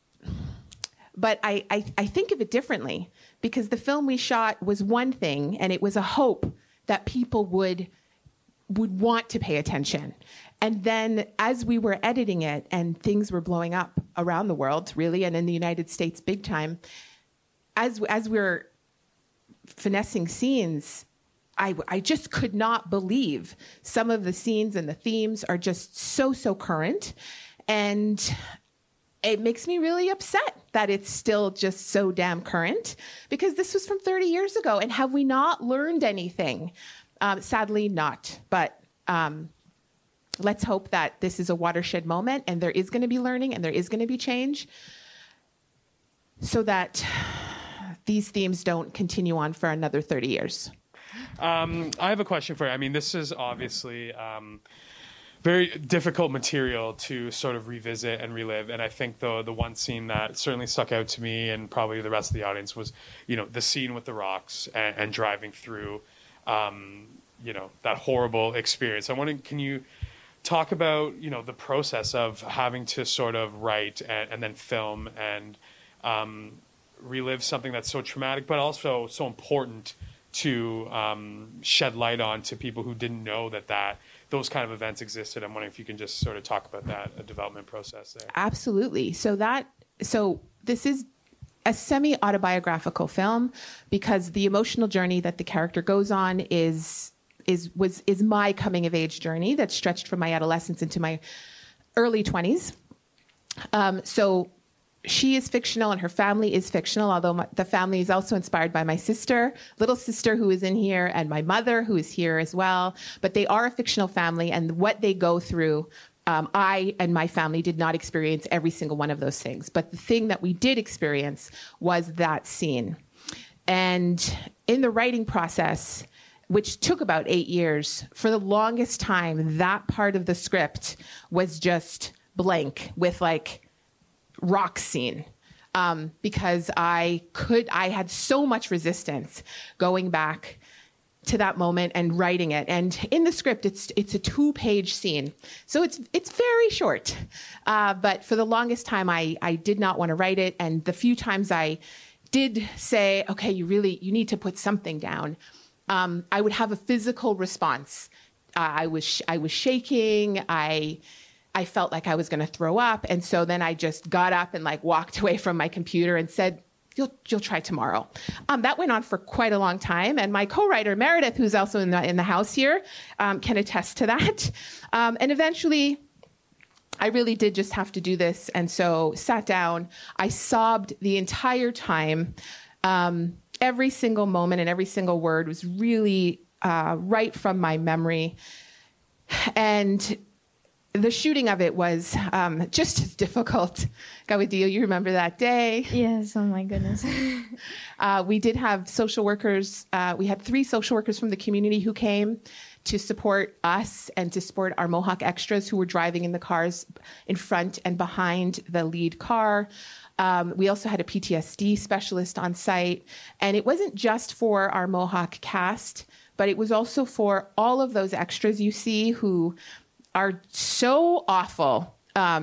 I think of it differently, because the film we shot was one thing, and it was a hope that people would want to pay attention. And then as we were editing it and things were blowing up around the world, really, and in the United States big time, as we're finessing scenes, I just could not believe some of the scenes and the themes are just so current. And it makes me really upset that it's still just so damn current, because this was from 30 years ago. And have we not learned anything? Sadly, not. But let's hope that this is a watershed moment, and there is going to be learning, and there is going to be change, so that these themes don't continue on for another 30 years. I have a question for you. I mean, this is obviously very difficult material to sort of revisit and relive. And I think the one scene that certainly stuck out to me, and probably the rest of the audience, was, the scene with the rocks and driving through, that horrible experience. I'm wondering, can you talk about, the process of having to sort of write and then film and relive something that's so traumatic, but also so important to shed light on to people who didn't know that those kind of events existed. I'm wondering if you can just sort of talk about that, a development process there. Absolutely. So this is a semi-autobiographical film, because the emotional journey that the character goes on is my coming of age journey that stretched from my adolescence into my early 20s. So she is fictional and her family is fictional, although the family is also inspired by my little sister who is in here, and my mother who is here as well. But they are a fictional family, and what they go through, I and my family did not experience every single one of those things. But the thing that we did experience was that scene. And in the writing process, which took about 8 years, for the longest time, that part of the script was just blank with like rock scene, because I had so much resistance going back to that moment and writing it. And in the script, it's a 2-page scene, so it's very short. But for the longest time, I did not want to write it. And the few times I did say, okay, you need to put something down, I would have a physical response. I was shaking. I felt like I was going to throw up. And so then I just got up and walked away from my computer and said, you'll try tomorrow. That went on for quite a long time. And my co-writer, Meredith, who's also in the house here, can attest to that. And eventually I really did just have to do this. And so sat down, I sobbed the entire time. Every single moment and every single word was really right from my memory. And the shooting of it was just as difficult. Gawadio, you remember that day? Yes, oh my goodness. We did have social workers. We had 3 social workers from the community who came to support us and to support our Mohawk extras who were driving in the cars in front and behind the lead car. We also had a PTSD specialist on site. And it wasn't just for our Mohawk cast, but it was also for all of those extras you see who are so awful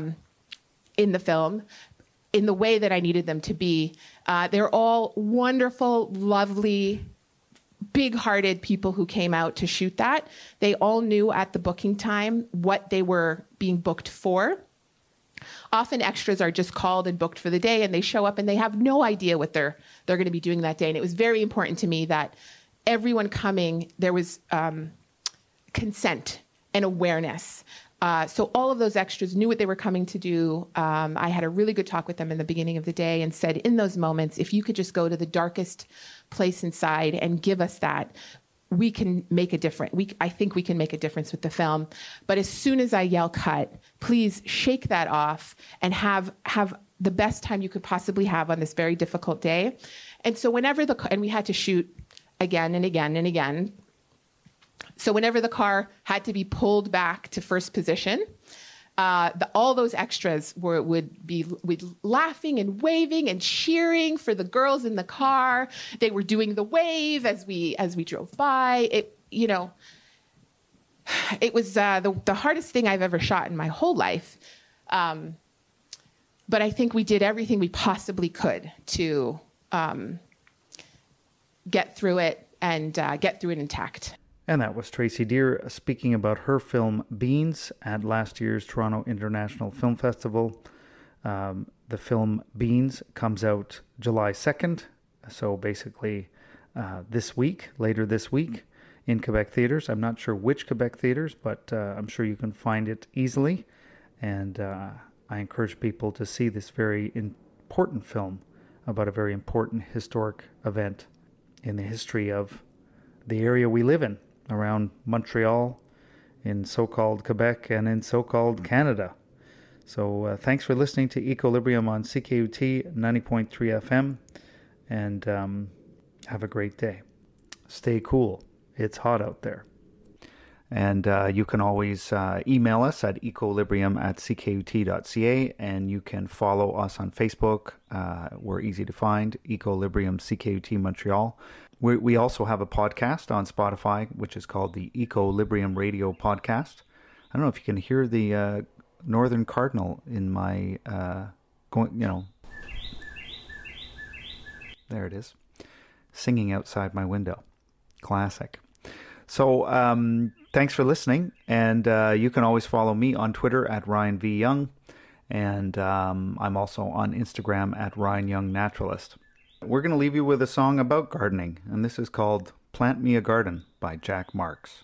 in the film, in the way that I needed them to be. They're all wonderful, lovely, big-hearted people who came out to shoot that. They all knew at the booking time what they were being booked for. Often extras are just called and booked for the day, and they show up and they have no idea what they're going to be doing that day. And it was very important to me that everyone coming, there was consent and awareness. So all of those extras knew what they were coming to do. I had a really good talk with them in the beginning of the day and said, in those moments, if you could just go to the darkest place inside and give us that, we can make a difference. I think we can make a difference with the film. But as soon as I yell cut, please shake that off and have the best time you could possibly have on this very difficult day. And so and we had to shoot again and again and again. So whenever the car had to be pulled back to first position, all those extras would be laughing and waving and cheering for the girls in the car. They were doing the wave as we drove by. It was the hardest thing I've ever shot in my whole life. But I think we did everything we possibly could to get through it and get through it intact. And that was Tracy Deer speaking about her film Beans at last year's Toronto International Film Festival. The film Beans comes out July 2nd, so basically later this week in Quebec theaters. I'm not sure which Quebec theaters, but I'm sure you can find it easily. And I encourage people to see this very important film about a very important historic event in the history of the area we live in, around Montreal, in so-called Quebec, and in so-called Canada. So thanks for listening to Equilibrium on CKUT 90.3 FM, and have a great day. Stay cool. It's hot out there. And you can always email us at equilibrium@ckut.ca, and you can follow us on Facebook. We're easy to find, Equilibrium CKUT Montreal. We also have a podcast on Spotify, which is called the Equilibrium Radio Podcast. I don't know if you can hear the Northern Cardinal in my, there it is, singing outside my window. Classic. So thanks for listening, and you can always follow me on Twitter at Ryan V. Young, and I'm also on Instagram at Ryan Young Naturalist. We're going to leave you with a song about gardening, and this is called Plant Me a Garden by Jack Marks.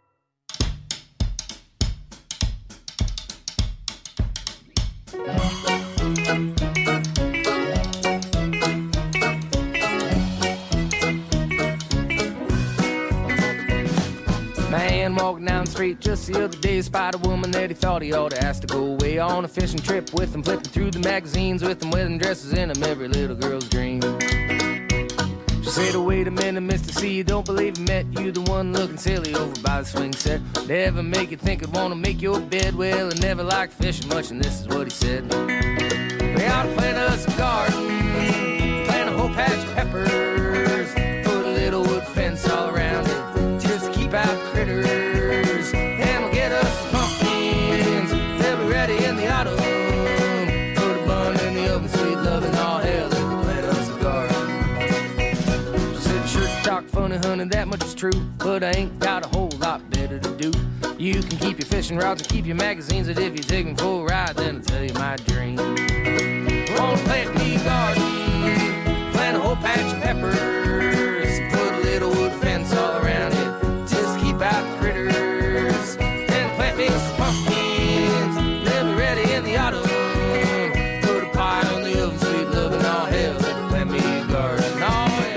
Man walking down the street just the other day, spied a woman that he thought he ought to ask to go away on a fishing trip with him, flipping through the magazines with them, wedding dresses in them, every little girl's dream. She said, oh, wait a minute, Mr. C, you don't believe I met you, the one looking silly over by the swing set. Never make you think I'd want to make your bed. Well, I never liked fishing much, and this is what he said. We ought to plant us a garden, plant a whole patch of peppers, put a little wood fence all around it, just keep out the critters, and we'll get us some pumpkins, they'll be ready in the autumn, put a bun in the oven, sweet loving, all hell, let's plant us a garden. She said, sure talk funny, honey, that much is true, but I ain't got a whole lot better to do. You can keep your fishing rods and keep your magazines, and if you take them for a ride, then I'll tell you my dream. Won't plant me a garden, plant a whole patch of peppers, put a little wood fence all around it, just keep out the critters, then plant me some pumpkins, they'll be ready in the autumn, put a pie on the oven, sweet loving, all hell, let me plant me a garden, oh yeah.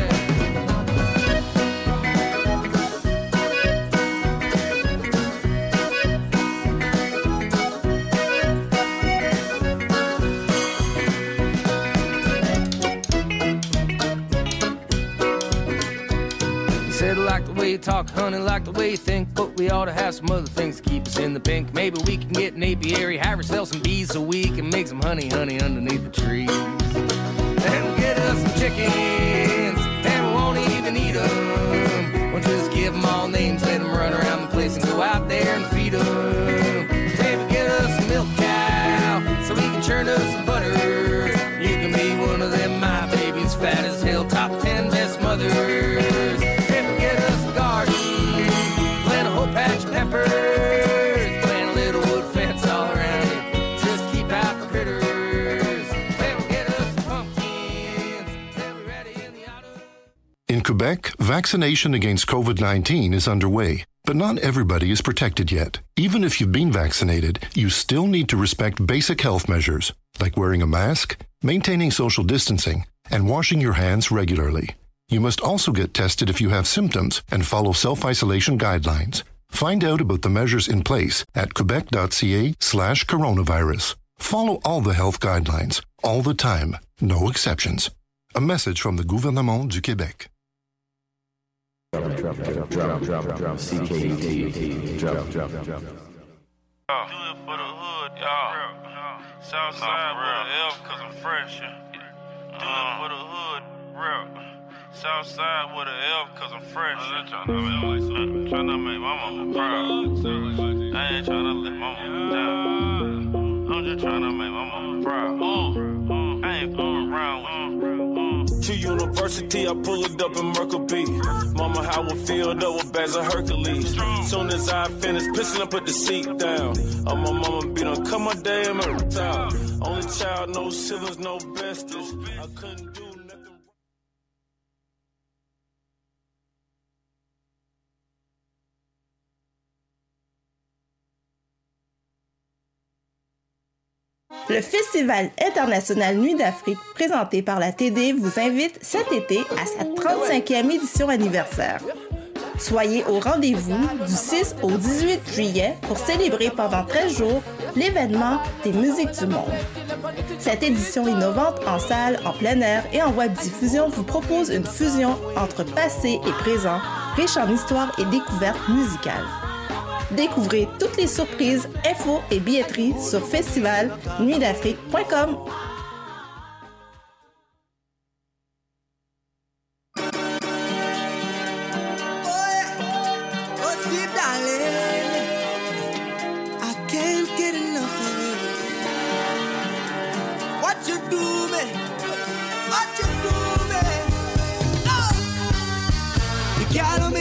Said, like the way you talk, honey, like the way you think, but we ought to have some other things to keep us in the pink. Maybe we can get an apiary, have ourselves some bees so we can make some honey underneath the trees. And we'll get us some chickens, and we won't even eat them. We'll just give them all names, let them run around the place and go out there and feed them. Maybe get us a milk cow, so we can churn up some butter. You can be one of them, my baby's fat as hell, top 10 best mothers. Patch of peppers, plant a little wood fence all around it, just keep out the critters, then we'll get us some pumpkins, they'll be ready. Quebec, vaccination against COVID-19 is underway, but not everybody is protected yet. Even if you've been vaccinated, you still need to respect basic health measures, like wearing a mask, maintaining social distancing, and washing your hands regularly. You must also get tested if you have symptoms and follow self-isolation guidelines. Find out about the measures in place at quebec.ca/coronavirus. Follow all the health guidelines, all the time, no exceptions. A message from the Gouvernement du Québec. Drop, CKT, drop. Do it for the hood, y'all. Southside with an F, cause I'm fresh. Do it for the hood, real. Southside with an F, cause I'm fresh. I ain't tryna make my mama proud. I ain't tryna let my mama down. I'm just tryna make my mama proud. I ain't fooling around with you. To university, I pulled up in Mercury. Mama, how I filled up with bags of Hercules. Soon as I finished pissing, I put the seat down. My mama beat on, come my day in my town. Only child, no siblings, no besties. I couldn't do nothing. Le Festival international Nuit d'Afrique, présenté par la TD, vous invite cet été à sa 35e édition anniversaire. Soyez au rendez-vous du 6 au 18 juillet pour célébrer pendant 13 jours l'événement des musiques du monde. Cette édition innovante en salle, en plein air et en web diffusion vous propose une fusion entre passé et présent, riche en histoire et découvertes musicales. Découvrez toutes les surprises, infos et billetteries sur festivalnuitdafrique.com. Got